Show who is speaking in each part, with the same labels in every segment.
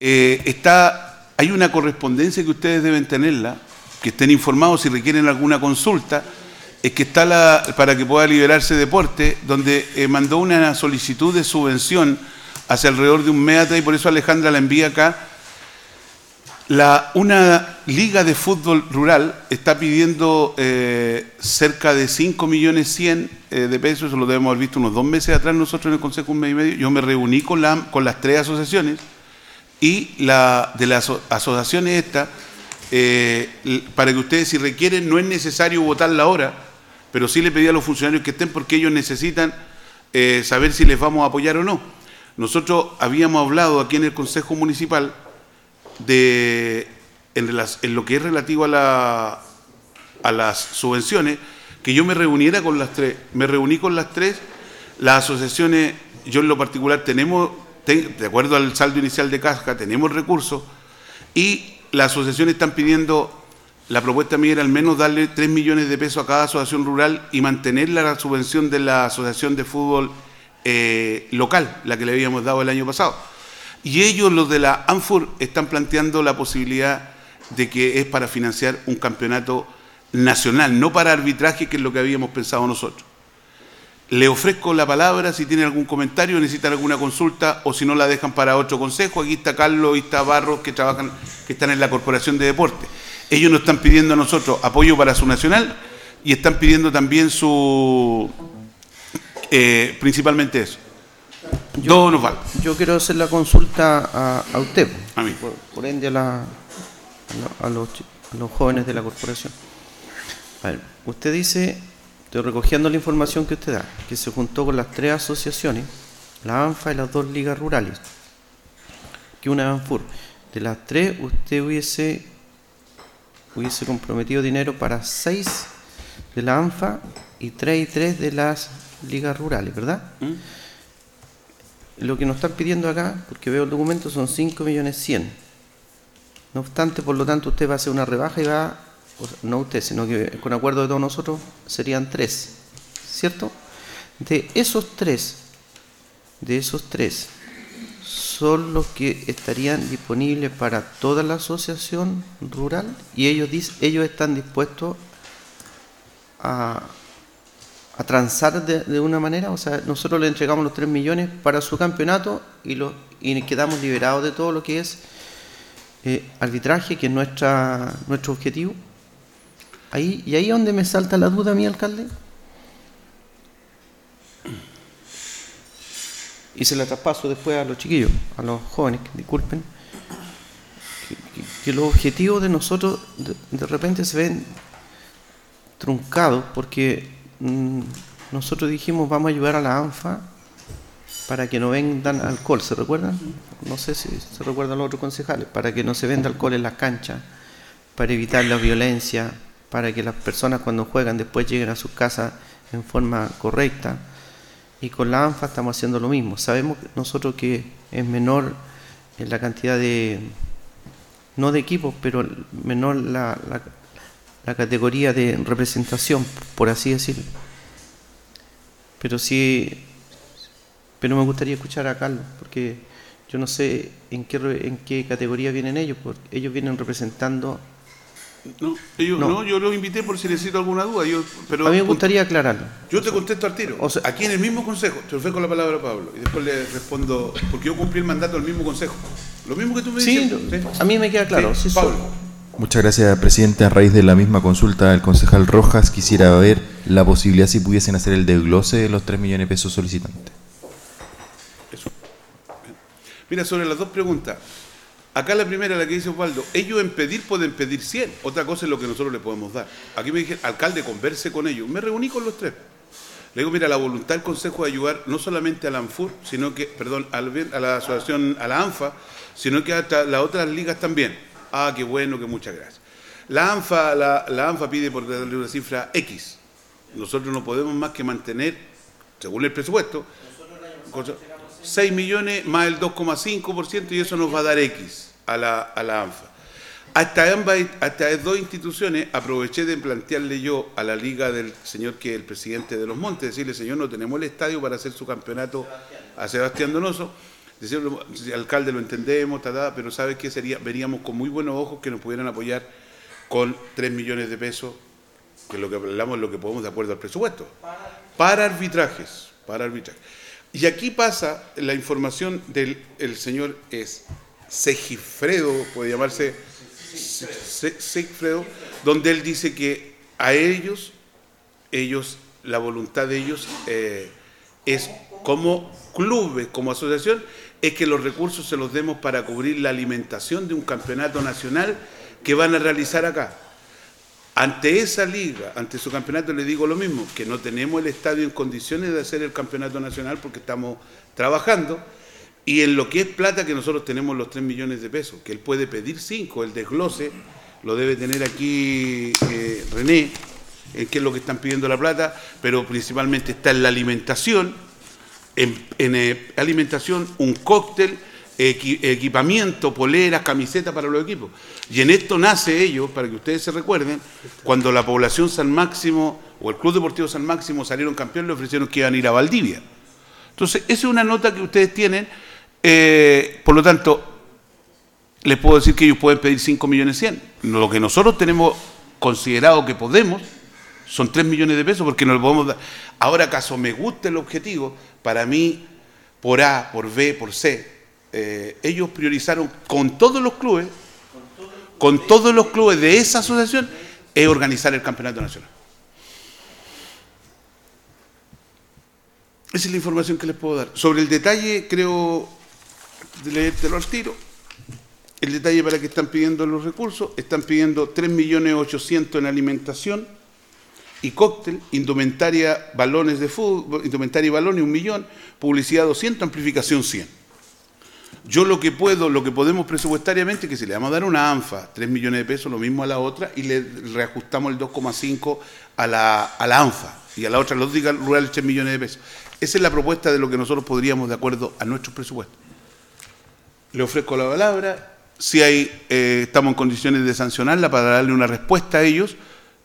Speaker 1: hay una correspondencia que ustedes deben tenerla, que estén informados si requieren alguna consulta, es que está para que pueda liberarse deporte, donde mandó una solicitud de subvención hace alrededor de un mes atrás, y por eso Alejandra la envía acá. Una liga de fútbol rural está pidiendo cerca de 5.100.000 de pesos, eso lo debemos haber visto unos 2 meses atrás nosotros en el Consejo, un mes y medio. Yo me reuní con las 3 asociaciones, y de las asociaciones estas, para que ustedes, si requieren, no es necesario votarla ahora, pero sí le pedí a los funcionarios que estén, porque ellos necesitan saber si les vamos a apoyar o no. Nosotros habíamos hablado aquí en el Consejo Municipal en lo que es relativo a las subvenciones, que yo me reuniera con las 3. Me reuní con las 3, las asociaciones, yo en lo particular de acuerdo al saldo inicial de caja, tenemos recursos, y las asociaciones están pidiendo, la propuesta mía era al menos darle 3 millones de pesos a cada asociación rural y mantener la subvención de la asociación de fútbol local, la que le habíamos dado el año pasado. Y ellos, los de la ANFUR, están planteando la posibilidad de que es para financiar un campeonato nacional, no para arbitraje, que es lo que habíamos pensado nosotros. Le ofrezco la palabra si tienen algún comentario, necesitan alguna consulta, o si no la dejan para otro consejo. Aquí está Carlos y está Barros, que están en la Corporación de Deportes. Ellos nos están pidiendo a nosotros apoyo para su nacional, y están pidiendo también principalmente eso.
Speaker 2: Yo quiero hacer la consulta a usted,
Speaker 1: a mí.
Speaker 2: Por ende a los jóvenes de la corporación. A ver, usted dice, estoy recogiendo la información que usted da, que se juntó con las 3 asociaciones, la ANFA y las 2 ligas rurales, que una ANFUR. De las 3, usted hubiese comprometido dinero para 6 de la ANFA y 3 de las ligas rurales, ¿verdad? Lo que nos están pidiendo acá, porque veo el documento, son 5.100.000. No obstante, por lo tanto, usted va a hacer una rebaja y no usted, sino que con acuerdo de todos nosotros serían 3, ¿cierto? De esos 3 son los que estarían disponibles para toda la asociación rural, y ellos están dispuestos a transar de una manera. O sea, nosotros le entregamos los 3 millones para su campeonato y quedamos liberados de todo lo que es arbitraje, que es nuestro objetivo. Ahí es donde me salta la duda a mí, alcalde, y se la traspaso después a los chiquillos, a los jóvenes, que disculpen, que los objetivos de nosotros de repente se ven truncados, porque nosotros dijimos vamos a ayudar a la ANFA para que no vendan alcohol, ¿se recuerdan? No sé si se recuerdan los otros concejales, para que no se venda alcohol en las canchas, para evitar la violencia, para que las personas cuando juegan después lleguen a sus casas en forma correcta. Y con la ANFA estamos haciendo lo mismo. Sabemos nosotros que es menor en la cantidad no de equipos, pero menor la categoría de representación, por así decirlo. Pero me gustaría escuchar a Carlos, porque yo no sé en qué categoría vienen ellos, porque ellos vienen representando.
Speaker 1: No, yo los invité por si necesito alguna duda. Pero
Speaker 2: a mí me gustaría aclararlo.
Speaker 1: Yo te contesto al tiro. Aquí en el mismo consejo, te ofrezco la palabra a Pablo, y después le respondo, porque yo cumplí el mandato del mismo consejo. Lo mismo que tú me dices.
Speaker 2: Sí, a mí me queda claro.
Speaker 1: Sí, Pablo.
Speaker 3: Muchas gracias, presidente. A raíz de la misma consulta del concejal Rojas, quisiera ver la posibilidad si pudiesen hacer el desglose de los 3 millones de pesos solicitantes.
Speaker 1: Eso. Mira, sobre las 2 preguntas. Acá la primera, la que dice Osvaldo, ellos pueden pedir 100, otra cosa es lo que nosotros le podemos dar. Aquí me dijeron, alcalde, converse con ellos. Me reuní con los 3. Le digo, mira, la voluntad del Consejo de ayudar no solamente a la ANFUR, a la asociación, a la ANFA, sino que a las otras ligas también. Ah, qué bueno, que muchas gracias. La ANFA pide, por darle una cifra, X. Nosotros no podemos más que mantener, según el presupuesto, 6 millones más el 2,5%, y eso nos va a dar X a la ANFA. Hasta estas 2 instituciones aproveché de plantearle yo a la liga del señor que es el presidente de Los Montes, decirle, señor, no tenemos el estadio para hacer su campeonato a Sebastián Donoso, decirlo, el alcalde lo entendemos, pero ¿sabe qué sería? Veríamos con muy buenos ojos que nos pudieran apoyar con 3 millones de pesos, que es lo que hablamos, lo que podemos de acuerdo al presupuesto, para arbitrajes. Y aquí pasa la información del señor Segifredo, puede llamarse Segifredo, donde él dice que a ellos, la voluntad de ellos es como clubes, como asociación, es que los recursos se los demos para cubrir la alimentación de un campeonato nacional que van a realizar acá. Ante esa liga, ante su campeonato, le digo lo mismo, que no tenemos el estadio en condiciones de hacer el campeonato nacional porque estamos trabajando, y en lo que es plata, que nosotros tenemos los 3 millones de pesos, que él puede pedir 5, el desglose lo debe tener aquí René, qué es lo que están pidiendo la plata, pero principalmente está en la alimentación, en alimentación, un cóctel, equipamiento, poleras, camisetas para los equipos. Y en esto nace ellos, para que ustedes se recuerden, cuando la población San Máximo o el Club Deportivo San Máximo salieron campeones, le ofrecieron que iban a ir a Valdivia. Entonces, esa es una nota que ustedes tienen, por lo tanto, les puedo decir que ellos pueden pedir 5 millones 100. Lo que nosotros tenemos considerado que podemos son 3 millones de pesos, porque no lo podemos dar. Ahora, acaso me gusta el objetivo, para mí, por A, por B, por C, ellos priorizaron con todos los clubes de esa asociación, organizar el campeonato nacional. Esa es la información que les puedo dar. Sobre el detalle, creo, de leértelo al tiro, el detalle para que están pidiendo los recursos, están pidiendo 3.800.000 en alimentación y cóctel, indumentaria, balones de fútbol, indumentaria y balones 1 millón, publicidad 200, amplificación 100. Yo lo que podemos presupuestariamente, que si le vamos a dar una ANFA, 3 millones de pesos, lo mismo a la otra, y le reajustamos el 2,5 a la ANFA, y a la otra, los diga rural, 3 millones de pesos. Esa es la propuesta de lo que nosotros podríamos, de acuerdo a nuestros presupuestos. Le ofrezco la palabra, si estamos en condiciones de sancionarla para darle una respuesta a ellos,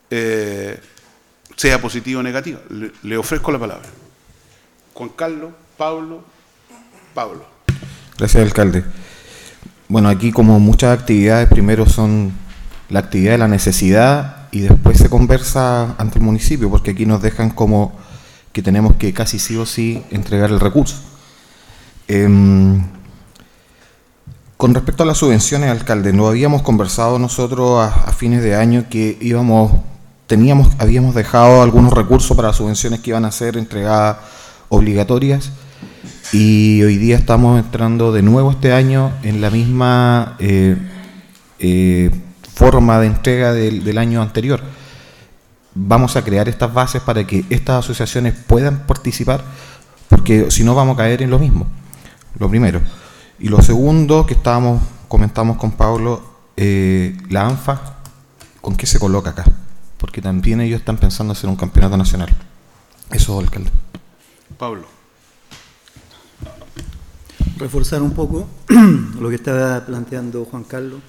Speaker 1: sea positiva o negativa. Le ofrezco la palabra. Juan Carlos, Pablo.
Speaker 4: Gracias, alcalde. Bueno, aquí como muchas actividades, primero son la actividad de la necesidad y después se conversa ante el municipio, porque aquí nos dejan como que tenemos que casi sí o sí entregar el recurso. Con respecto a las subvenciones, alcalde, lo habíamos conversado nosotros a fines de año que habíamos dejado algunos recursos para subvenciones que iban a ser entregadas obligatorias. Y hoy día estamos entrando de nuevo este año en la misma forma de entrega del año anterior. Vamos a crear estas bases para que estas asociaciones puedan participar, porque si no vamos a caer en lo mismo, lo primero. Y lo segundo que comentamos con Pablo, la ANFA, ¿con qué se coloca acá? Porque también ellos están pensando hacer un campeonato nacional. Eso, alcalde.
Speaker 1: Pablo.
Speaker 5: Reforzar un poco lo que estaba planteando Juan Carlos.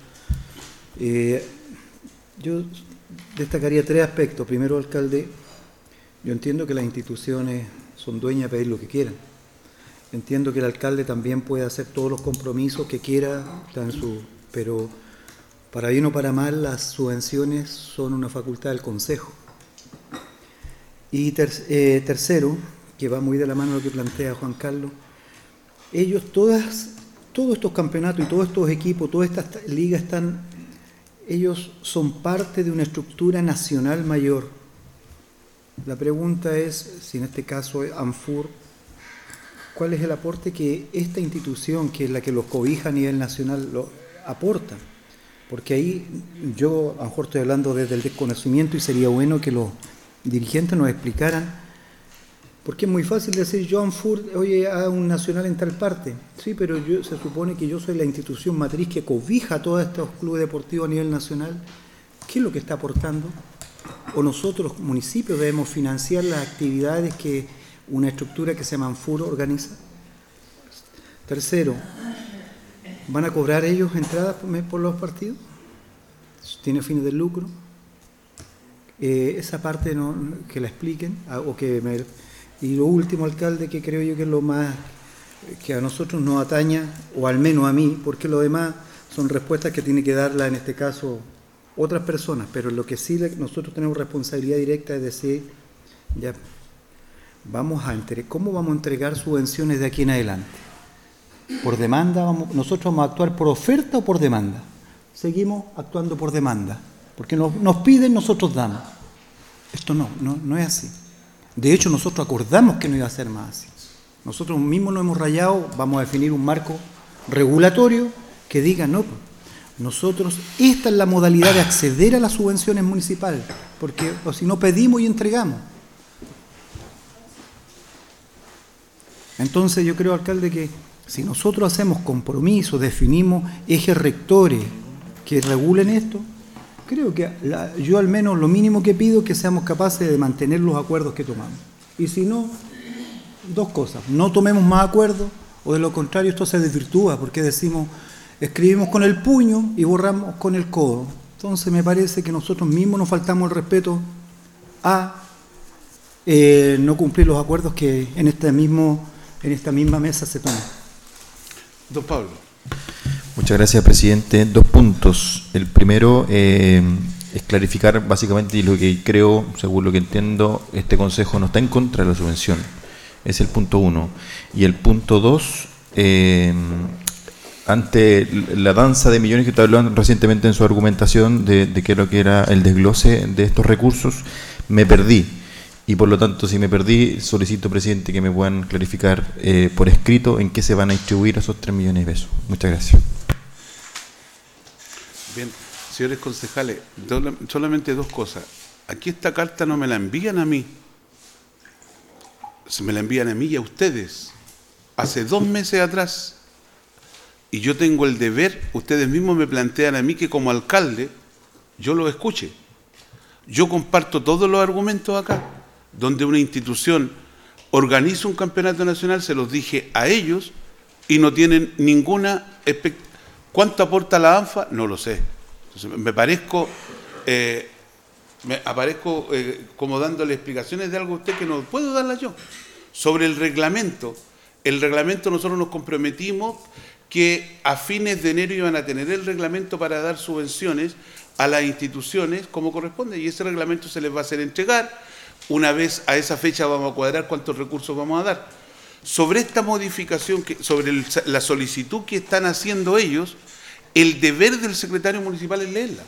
Speaker 5: Yo destacaría 3 aspectos. Primero, alcalde, yo entiendo que las instituciones son dueñas de pedir lo que quieran. Entiendo que el alcalde también puede hacer todos los compromisos que quiera, pero para bien o para mal, las subvenciones son una facultad del Consejo. Y tercero, que va muy de la mano lo que plantea Juan Carlos, ellos, todos estos campeonatos y todos estos equipos, todas estas ligas ellos son parte de una estructura nacional mayor. La pregunta es, si en este caso es ANFUR, ¿cuál es el aporte que esta institución, que es la que los cobija a nivel nacional, lo aporta? Porque ahí yo, a lo mejor estoy hablando desde el desconocimiento y sería bueno que los dirigentes nos explicaran. Porque es muy fácil decir, yo ANFUR, oye, a un nacional en tal parte. Sí, pero se supone que yo soy la institución matriz que cobija a todos estos clubes deportivos a nivel nacional. ¿Qué es lo que está aportando? ¿O nosotros, los municipios, debemos financiar las actividades que una estructura que se llama ANFUR organiza? Tercero, ¿van a cobrar ellos entradas por los partidos? ¿Tiene fines de lucro? Esa parte que la expliquen, o que me... Y lo último, alcalde, que creo yo que es lo más que a nosotros nos ataña, o al menos a mí, porque lo demás son respuestas que tiene que darla en este caso otras personas, pero lo que sí nosotros tenemos responsabilidad directa es decir, ya, ¿cómo vamos a entregar subvenciones de aquí en adelante? ¿Por demanda? ¿Nosotros vamos a actuar por oferta o por demanda? Seguimos actuando por demanda, porque nos piden, nosotros damos. Esto no es así. De hecho, nosotros acordamos que no iba a ser más así. Nosotros mismos nos hemos rayado, vamos a definir un marco regulatorio que diga, no, nosotros, esta es la modalidad de acceder a las subvenciones municipales, porque o si no pedimos y entregamos. Entonces yo creo, alcalde, que si nosotros hacemos compromisos, definimos ejes rectores que regulen esto, creo que yo al menos lo mínimo que pido es que seamos capaces de mantener los acuerdos que tomamos. Y si no, dos cosas, no tomemos más acuerdos, o de lo contrario esto se desvirtúa, porque escribimos con el puño y borramos con el codo. Entonces me parece que nosotros mismos nos faltamos el respeto a no cumplir los acuerdos que en esta misma mesa se toman.
Speaker 1: Don Pablo.
Speaker 3: Muchas gracias, presidente. 2 puntos. El primero es clarificar básicamente, y lo que creo, según lo que entiendo, este Consejo no está en contra de la subvención. Es el punto 1. Y el punto 2, ante la danza de millones que usted habló recientemente en su argumentación de qué es lo que era el desglose de estos recursos, me perdí. Y por lo tanto, si me perdí, solicito, presidente, que me puedan clarificar por escrito en qué se van a distribuir esos 3 millones de pesos. Muchas gracias.
Speaker 1: Bien, señores concejales, solamente 2 cosas. Aquí esta carta no me la envían a mí, se me la envían a mí y a ustedes. Hace 2 meses atrás, y yo tengo el deber, ustedes mismos me plantean a mí que como alcalde, yo lo escuche. Yo comparto todos los argumentos acá, donde una institución organiza un campeonato nacional, se los dije a ellos, y no tienen ninguna expectativa. ¿Cuánto aporta la ANFA? No lo sé. Entonces, me aparezco como dándole explicaciones de algo a usted que no puedo darlas yo. Sobre el reglamento nosotros nos comprometimos que a fines de enero iban a tener el reglamento para dar subvenciones a las instituciones como corresponde, y ese reglamento se les va a hacer entregar. Una vez a esa fecha vamos a cuadrar cuántos recursos vamos a dar. Sobre esta modificación, sobre la solicitud que están haciendo ellos, el deber del secretario municipal es leerla.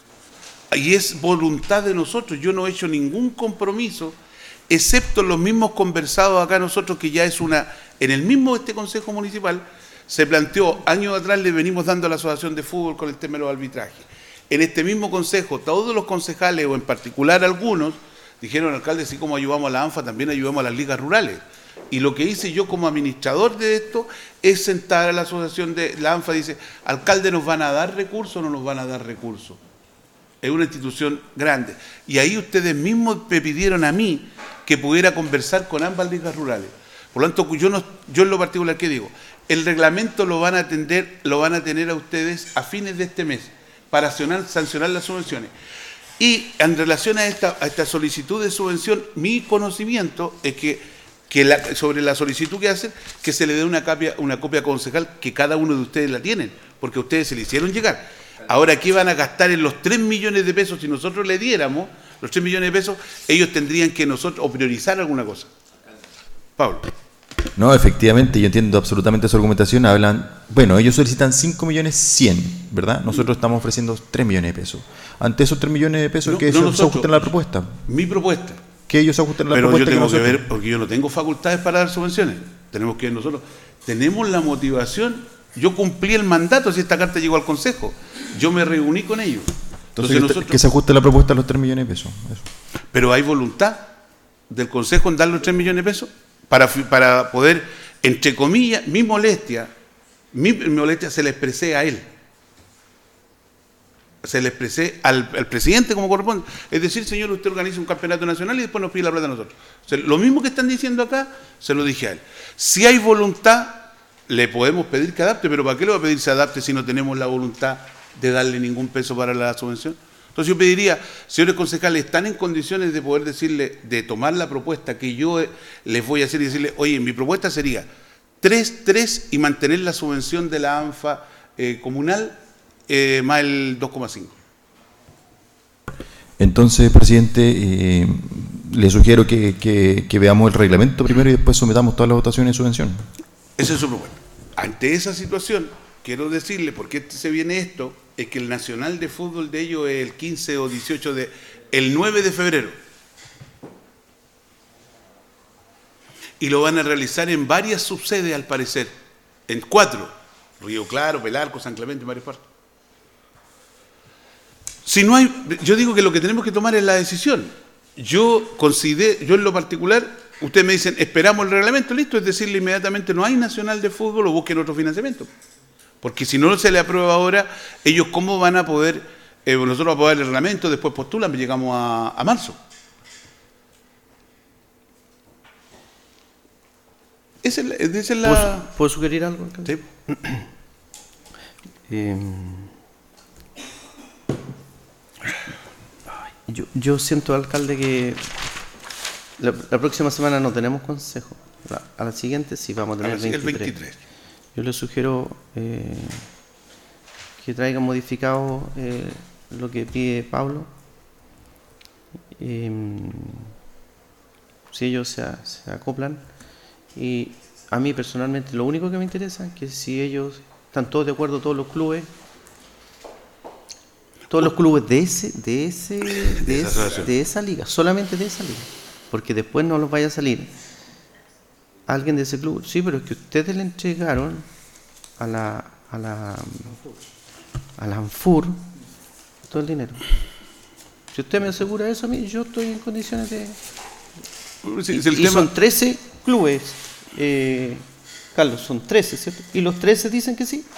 Speaker 1: Y es voluntad de nosotros. Yo no he hecho ningún compromiso, excepto los mismos conversados acá nosotros, que ya es en el mismo Consejo Municipal, se planteó, años atrás le venimos dando a la Asociación de Fútbol con el tema de los arbitrajes. En este mismo Consejo, todos los concejales, o en particular algunos, dijeron, alcalde, así como ayudamos a la ANFA, también ayudamos a las ligas rurales. Y lo que hice yo como administrador de esto es sentar a la asociación de la ANFA y dice, alcalde, ¿nos van a dar recursos o no nos van a dar recursos? Es una institución grande. Y ahí ustedes mismos me pidieron a mí que pudiera conversar con ambas ligas rurales. Por lo tanto, yo en lo particular, ¿qué digo? El reglamento lo van a tener a ustedes a fines de este mes para sancionar las subvenciones. Y en relación a esta solicitud de subvención, mi conocimiento es que sobre la solicitud que hacen, que se le dé una copia concejal, que cada uno de ustedes la tienen, porque ustedes se le hicieron llegar. Ahora, ¿qué van a gastar en los 3 millones de pesos? Si nosotros le diéramos los 3 millones de pesos, ellos tendrían que o priorizar alguna cosa. Pablo.
Speaker 3: No, efectivamente, yo entiendo absolutamente su argumentación. Ellos solicitan 5.100.000, ¿verdad? Nosotros estamos ofreciendo 3 millones de pesos. Ante esos 3 millones de pesos, que se ajusten a la propuesta.
Speaker 1: Mi propuesta.
Speaker 3: Que ellos ajusten a la
Speaker 1: Pero
Speaker 3: propuesta.
Speaker 1: Pero yo tengo que ver, porque yo no tengo facultades para dar subvenciones. Tenemos que nosotros, tenemos la motivación. Yo cumplí el mandato, si esta carta llegó al Consejo. Yo me reuní con ellos.
Speaker 3: Entonces nosotros, que se ajuste la propuesta a los 3 millones de pesos. Eso.
Speaker 1: Pero hay voluntad del Consejo en dar los 3 millones de pesos para poder, entre comillas, mi molestia se la expresé a él. Se le expresé al presidente como corresponde. Es decir, señor, usted organiza un campeonato nacional y después nos pide la plata a nosotros. Lo mismo que están diciendo acá, se lo dije a él. Si hay voluntad, le podemos pedir que adapte, pero ¿para qué le va a pedir que se adapte si no tenemos la voluntad de darle ningún peso para la subvención? Entonces yo pediría, señores concejales, ¿están en condiciones de poder decirle, de tomar la propuesta que yo les voy a hacer y decirle, oye, mi propuesta sería 3 y mantener la subvención de la ANFA comunal más el 2,5.
Speaker 3: Entonces, presidente, le sugiero que veamos el reglamento primero y después sometamos todas las votaciones de subvención.
Speaker 1: Esa es su propuesta. Ante esa situación, quiero decirle, por qué se viene esto, es que el Nacional de Fútbol de ellos es el 15 o 18 el 9 de febrero. Y lo van a realizar en varias subsedes, al parecer. En 4. Río Claro, Pelarco, San Clemente, varias partes. Si no hay, yo digo que lo que tenemos que tomar es la decisión. Yo en lo particular, ustedes me dicen, esperamos el reglamento, listo, es decirle inmediatamente no hay Nacional de Fútbol o busquen otro financiamiento. Porque si no se le aprueba ahora, ellos cómo van a poder, nosotros vamos a aprobar el reglamento, después postulan, llegamos a marzo. Esa es la...
Speaker 2: ¿Puedo sugerir algo, alcalde?
Speaker 1: Sí.
Speaker 2: Yo siento, alcalde, que la próxima semana no tenemos consejo. A la siguiente sí vamos a tener el 23. Yo le sugiero que traigan modificado lo que pide Pablo. Si ellos se acoplan. Y a mí personalmente lo único que me interesa es que si ellos están todos de acuerdo, todos los clubes de esa liga, solamente de esa liga, porque después no los vaya a salir alguien de ese club. Sí, pero es que ustedes le entregaron a la ANFUR todo el dinero. Si usted me asegura eso a mí, yo estoy en condiciones de...
Speaker 1: Sí,
Speaker 2: y son 13 clubes, Carlos, son 13, ¿cierto? Y los 13 dicen que sí.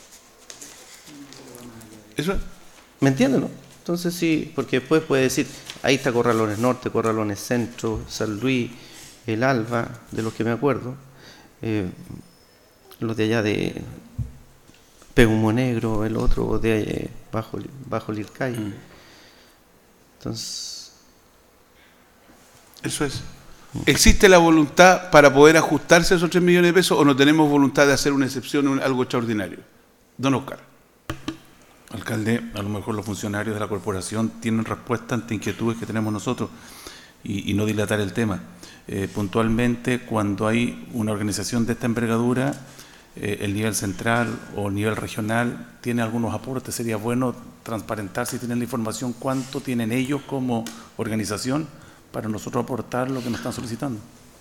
Speaker 1: Eso.
Speaker 2: ¿Me entienden, no? Entonces sí, porque después puede decir, ahí está Corralones Norte, Corralones Centro, San Luis, el Alba, de los que me acuerdo, los de allá de Pegumo Negro, el otro de bajo Lircay. Entonces...
Speaker 1: Eso es. ¿Existe la voluntad para poder ajustarse a esos 3 millones de pesos o no tenemos voluntad de hacer una excepción, algo extraordinario? Don Oscar.
Speaker 6: Alcalde, a lo mejor los funcionarios de la corporación tienen respuesta ante inquietudes que tenemos nosotros y no dilatar el tema. Puntualmente, cuando hay una organización de esta envergadura, el nivel central o el nivel regional tiene algunos aportes. Sería bueno transparentar, si tienen la información, cuánto tienen ellos como organización para nosotros aportar lo que nos están solicitando.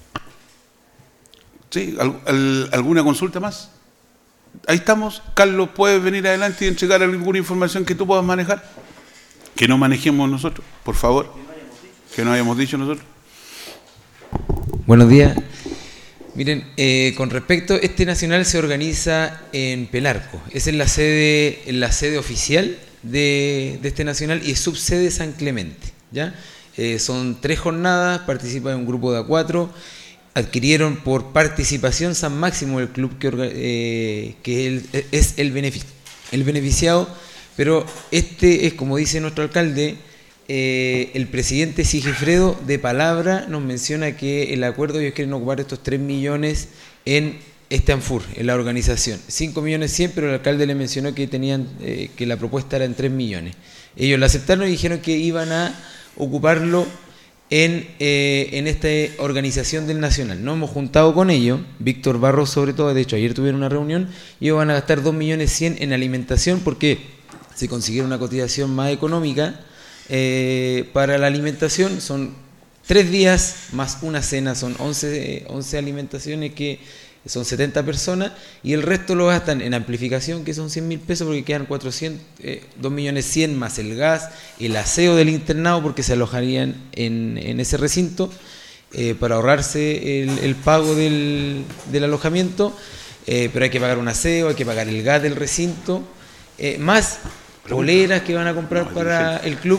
Speaker 1: Sí, ¿alguna consulta más? Ahí estamos. Carlos, ¿puedes venir adelante y entregar alguna información que tú puedas manejar? Que no manejemos nosotros, por favor. Que no hayamos dicho nosotros.
Speaker 7: Buenos días. Miren, con respecto, este nacional se organiza en Pelarco. Esa es la sede oficial de este nacional y es subsede San Clemente, ¿ya? Son 3 jornadas, participa un grupo de A4, adquirieron por participación San Máximo, el club que es el beneficiado, pero este es, como dice nuestro alcalde, el presidente Sigifredo de palabra nos menciona que el acuerdo, ellos quieren ocupar estos 3 millones en este ANFUR, en la organización. 5.100.000, pero el alcalde le mencionó que tenían que la propuesta era en 3 millones. Ellos la aceptaron y dijeron que iban a ocuparlo en esta organización del Nacional. Nos hemos juntado con ellos, Víctor Barros sobre todo, de hecho ayer tuvieron una reunión, y ellos van a gastar 2.100.000 en alimentación porque se consiguieron una cotización más económica para la alimentación. Son 3 días más una cena, son 11 alimentaciones que son 70 personas, y el resto lo gastan en amplificación, que son 100.000 pesos, porque quedan 2.100.000 más el gas, el aseo del internado, porque se alojarían en ese recinto, para ahorrarse el pago del alojamiento, pero hay que pagar un aseo, hay que pagar el gas del recinto, más poleras que van a comprar para el club,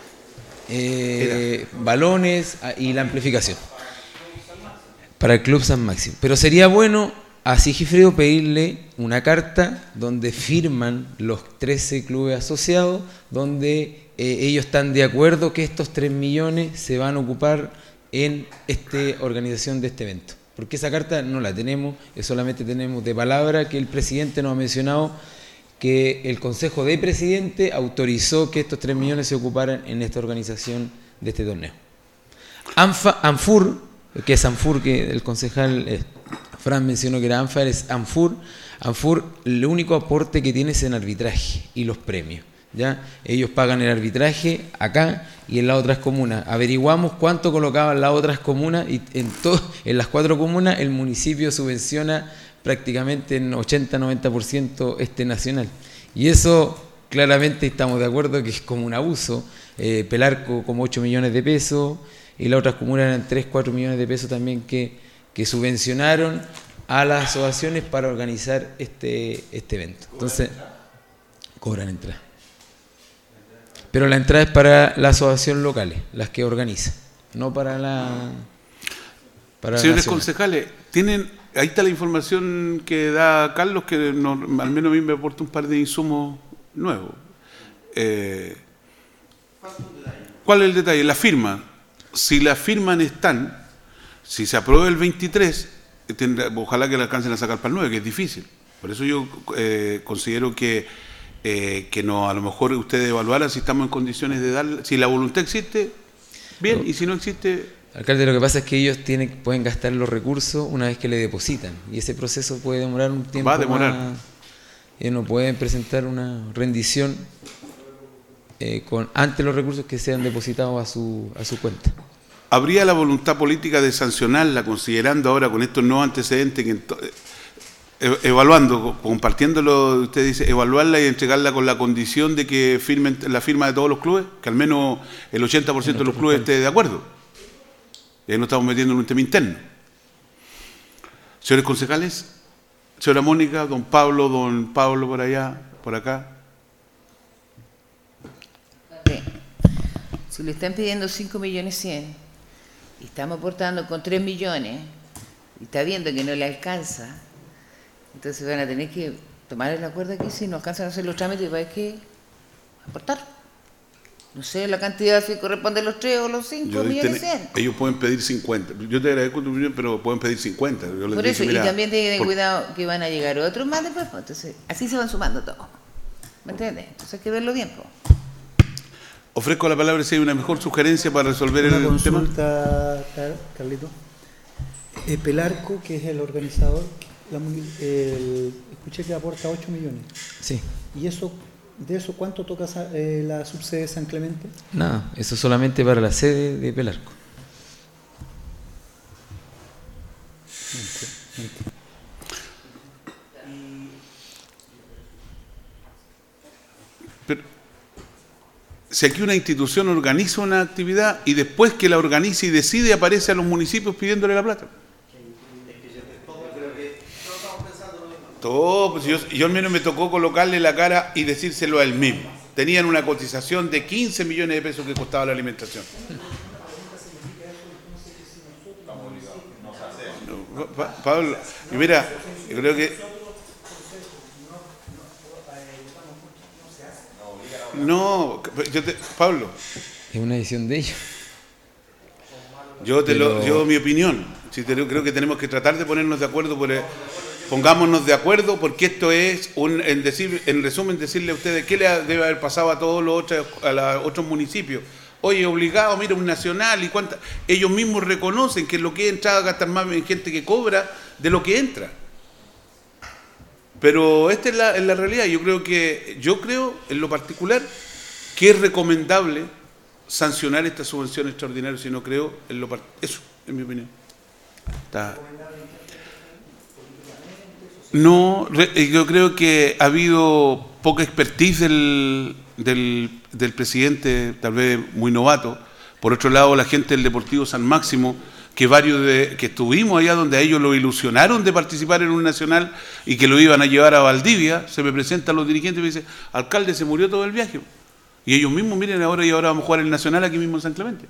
Speaker 7: balones y la amplificación para el Club San Máximo. Pero sería bueno a Sigifredo pedirle una carta donde firman los 13 clubes asociados, donde ellos están de acuerdo que estos 3 millones se van a ocupar en esta organización de este evento. porque esa carta no la tenemos, solamente tenemos de palabra que el presidente nos ha mencionado que el Consejo de Presidente autorizó que estos 3 millones se ocuparan en esta organización de este torneo. ANFUR, que es ANFUR, que el concejal Fran mencionó que era ANFAR, es ANFUR. ANFUR, el único aporte que tiene es en arbitraje y los premios. ¿Ya? Ellos pagan el arbitraje acá y en las otras comunas. Averiguamos cuánto colocaban las otras comunas y en las 4 comunas el municipio subvenciona prácticamente en 80-90% este nacional. Y eso claramente estamos de acuerdo que es como un abuso. Pelarco como 8 millones de pesos y las otras comunas eran 3-4 millones de pesos también que subvencionaron a las asociaciones para organizar este evento. Entonces, cobran entrada. Pero la entrada es para la asociación locales, las que organizan, no para la...
Speaker 1: Señores concejales, ahí está la información que da Carlos, que al menos a mí me aporta un par de insumos nuevos. ¿Cuál es el detalle? La firma. Si las firmas están, si se aprueba el 23, ojalá que la alcancen a sacar para el 9, que es difícil. Por eso yo considero que a lo mejor ustedes evaluaran si estamos en condiciones de dar, si la voluntad existe, bien, y si no existe...
Speaker 7: Alcalde, lo que pasa es que ellos pueden gastar los recursos una vez que le depositan, y ese proceso puede demorar un tiempo.
Speaker 1: Va a demorar.
Speaker 7: Ellos no pueden presentar una rendición ante los recursos que sean depositados a su cuenta.
Speaker 1: ¿Habría la voluntad política de sancionarla, considerando ahora con estos nuevos antecedentes, evaluando, compartiéndolo, usted dice, evaluarla y entregarla con la condición de que firmen la firma de todos los clubes, que al menos el 80% de los clubes esté de acuerdo? Y ahí nos estamos metiendo en un tema interno. Señores concejales, señora Mónica, don Pablo por allá, por acá.
Speaker 8: Si le están pidiendo 5.100.000 y estamos aportando con 3 millones y está viendo que no le alcanza, entonces van a tener que tomar el acuerdo aquí si no alcanzan a hacer los trámites, hay que aportar. No sé la cantidad, si corresponde a los 3 o los 5.100.000.
Speaker 1: Ellos pueden pedir 50. Yo te agradezco tu opinión, pero pueden pedir 50. Yo les
Speaker 8: por
Speaker 1: dije,
Speaker 8: eso,
Speaker 1: mira,
Speaker 8: y también tengan cuidado que van a llegar otros más después, pues, entonces así se van sumando todos. ¿Me entiendes? Entonces hay que verlo bien, pues.
Speaker 1: Ofrezco la palabra si hay una mejor sugerencia para resolver
Speaker 5: una
Speaker 1: el tema.
Speaker 5: Una consulta, Carlito. Pelarco, que es el organizador, escuché que aporta 8 millones.
Speaker 7: Sí.
Speaker 5: ¿Y eso, de eso cuánto toca la subsede de San Clemente?
Speaker 7: Nada, eso solamente para la sede de Pelarco.
Speaker 1: Pero, si aquí una institución organiza una actividad y después que la organiza y decide aparece a los municipios pidiéndole la plata. Todo, pues yo al menos me tocó colocarle la cara y decírselo a él mismo. Tenían una cotización de 15 millones de pesos que costaba la alimentación. Pablo, y mira, yo creo que... No, Pablo.
Speaker 7: Es una decisión de ellos.
Speaker 1: Yo mi opinión. Creo que tenemos que tratar de ponernos de acuerdo. Pongámonos de acuerdo, porque esto es en resumen decirle a ustedes qué le debe haber pasado a todos los otros municipios. Oye, obligado, mira, un nacional y cuánta. Ellos mismos reconocen que lo que entra gastan más en gente que cobra de lo que entra. Pero esta es la realidad. Yo creo en lo particular que es recomendable sancionar esta subvención extraordinaria, si no creo en lo particular. Eso, en mi opinión. No, yo creo que ha habido poca expertise del presidente, tal vez muy novato. Por otro lado, la gente del Deportivo San Máximo, que que estuvimos allá donde a ellos lo ilusionaron de participar en un nacional y que lo iban a llevar a Valdivia, se me presentan los dirigentes y me dicen, alcalde, se murió todo el viaje. Y ellos mismos, miren, ahora vamos a jugar el nacional aquí mismo en San Clemente.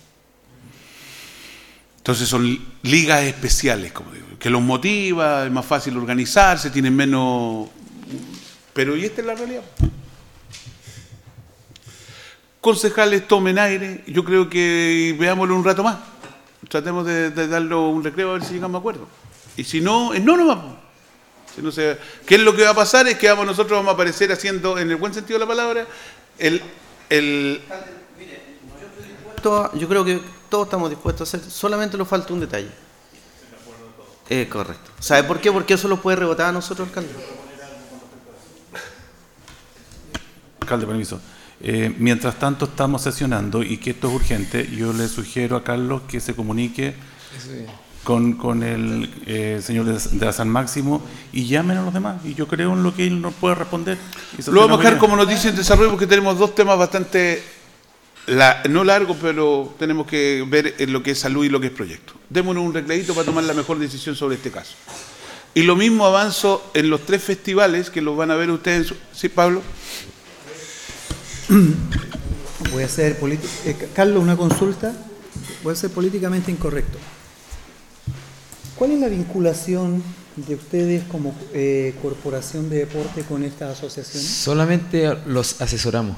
Speaker 1: Entonces son ligas especiales, como digo, que los motiva, es más fácil organizarse, tienen menos... Pero y esta es la realidad. Concejales, tomen aire, yo creo que veámoslo un rato más. tratemos de darle un recreo a ver si llegamos a acuerdo. Y si no, es no nomás. Si no se, ¿qué es lo que va a pasar? Es que nosotros vamos a aparecer haciendo, en el buen sentido de la palabra,
Speaker 2: Yo creo que todos estamos dispuestos a hacer, solamente nos falta un detalle. Correcto. ¿Sabe por qué? Porque eso lo puede rebotar a nosotros, alcalde.
Speaker 6: Alcalde, permiso. Mientras tanto estamos sesionando y que esto es urgente, yo le sugiero a Carlos que se comunique con el señor de la San Máximo y llamen a los demás. Y yo creo en lo que él nos puede responder.
Speaker 1: Lo vamos a dejar como noticia en desarrollo porque tenemos dos temas bastante, no largos, pero tenemos que ver en lo que es salud y lo que es proyecto. Démonos un recreito para tomar la mejor decisión sobre este caso. Y lo mismo avanzo en los 3 festivales que los van a ver ustedes. ¿Sí, Pablo?
Speaker 5: Voy a hacer Carlos, una consulta. Voy a ser políticamente incorrecto. ¿Cuál es la vinculación de ustedes como corporación de deporte con estas asociaciones?
Speaker 7: Solamente los asesoramos.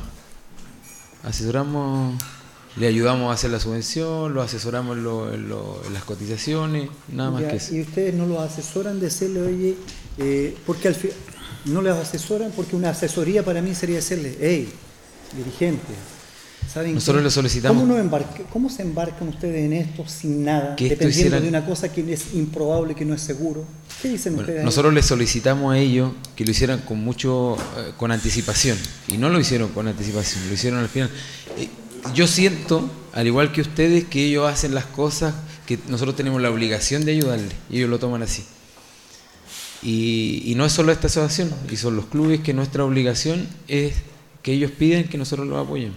Speaker 7: Le ayudamos a hacer la subvención, lo asesoramos en las cotizaciones, nada más que eso.
Speaker 5: ¿Y ustedes no los asesoran de decirle, oye, porque no les asesoran? Porque una asesoría para mí sería decirle, hey, dirigente, ¿saben
Speaker 7: nosotros le solicitamos.
Speaker 5: ¿Cómo se embarcan ustedes en esto sin nada,
Speaker 7: que
Speaker 5: dependiendo de una cosa que es improbable, que no es seguro? ¿Qué dicen ustedes?
Speaker 7: Nosotros les solicitamos a ellos que lo hicieran con anticipación, y no lo hicieron con anticipación, lo hicieron al final. Yo siento, al igual que ustedes, que ellos hacen las cosas que nosotros tenemos la obligación de ayudarles, y ellos lo toman así. Y no es solo esta asociación, y son los clubes, que nuestra obligación es que ellos piden que nosotros los apoyemos.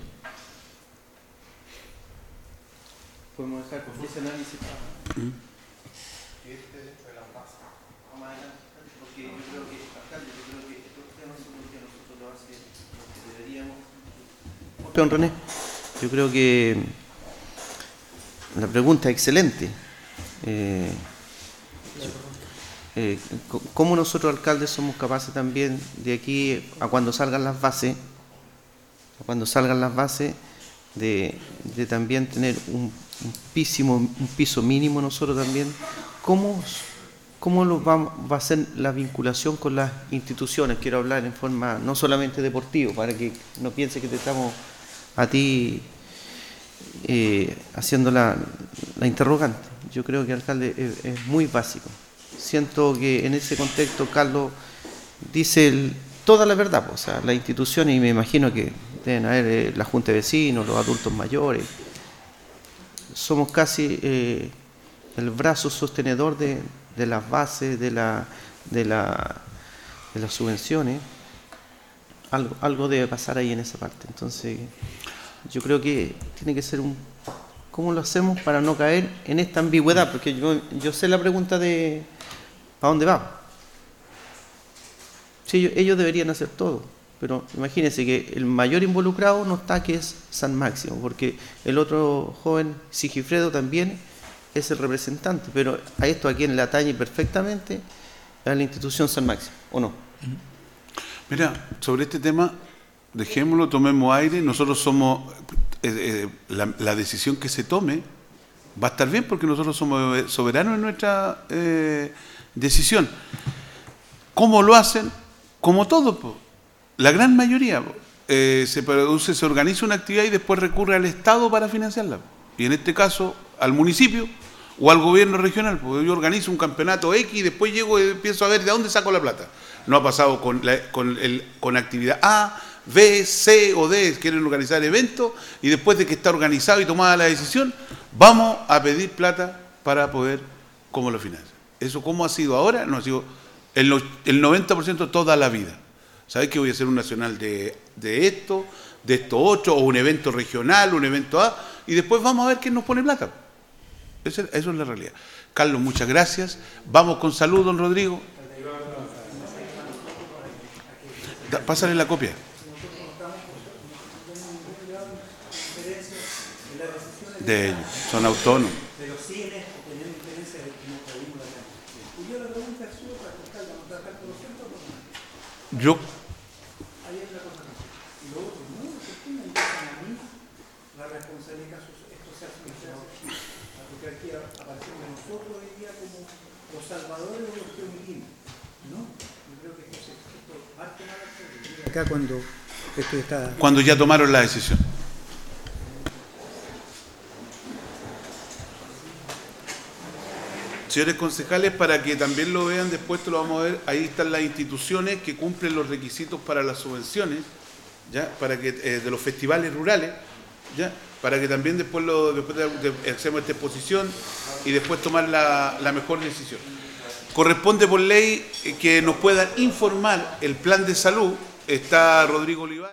Speaker 2: Podemos dejar con ese análisis para porque yo creo que, alcalde, estos temas son los que nosotros lo hacemos, que deberíamos. Don René, yo creo que la pregunta es excelente. ¿Cómo nosotros, alcaldes, somos capaces también de aquí a cuando salgan las bases, de también tener un piso mínimo nosotros también? ¿Cómo va a ser la vinculación con las instituciones? Quiero hablar en forma no solamente deportiva, para que no piense que te estamos a ti haciendo la interrogante. Yo creo que, alcalde, es muy básico. Siento que en ese contexto Carlos dice toda la verdad, o sea, las instituciones, y me imagino que deben haber la Junta de Vecinos, los adultos mayores, somos casi el brazo sostenedor de las bases, de las subvenciones. Algo debe pasar ahí en esa parte. Entonces, yo creo que tiene que ser ¿cómo lo hacemos para no caer en esta ambigüedad? Porque yo sé la pregunta de ¿para dónde va? Sí, ellos deberían hacer todo, pero imagínense que el mayor involucrado no está, que es San Máximo, porque el otro joven, Sigifredo, también es el representante, pero a quien le atañe perfectamente a la institución San Máximo, ¿o no?
Speaker 1: Mira, sobre este tema, dejémoslo, tomemos aire. Nosotros somos, la decisión que se tome va a estar bien, porque nosotros somos soberanos en nuestra decisión. ¿Cómo lo hacen? Como todo, la gran mayoría se organiza una actividad y después recurre al Estado para financiarla. Y en este caso, al municipio o al gobierno regional. Porque yo organizo un campeonato X y después llego y empiezo a ver de dónde saco la plata. No ha pasado con actividad A, B, C o D. Quieren organizar eventos y después de que está organizado y tomada la decisión, vamos a pedir plata para poder, ¿cómo lo financian? Eso, ¿cómo ha sido ahora? No ha sido el 90% toda la vida. ¿Sabes que voy a hacer un nacional de esto 8, o un evento regional, un evento A, y después vamos a ver quién nos pone plata? Eso es la realidad. Carlos, muchas gracias. Vamos con salud, don Rodrigo. Pásale la copia. De ellos, son autónomos.
Speaker 5: Pero sí en esto tenemos diferencias de que nos pedimos la cantidad. Y yo la pregunta es suya para que Carlos nos tratar con los centros.
Speaker 1: Yo.
Speaker 5: Ahí es la cosa. Y lo otro, no, ¿por qué me dicen a mí la responsabilidad que esto se hace? porque aquí aparecemos nosotros hoy día como los salvadores o los que omitimos, ¿no? Yo creo que esto parte más acá cuando esto está...
Speaker 1: Cuando ya tomaron la decisión. Señores concejales, para que también lo vean, después te lo vamos a ver, ahí están las instituciones que cumplen los requisitos para las subvenciones, ¿ya? Para que de los festivales rurales, ¿ya? Para que también después hacemos esta exposición y después tomar la mejor decisión. Corresponde por ley que nos puedan informar el plan de salud, está Rodrigo Olivares.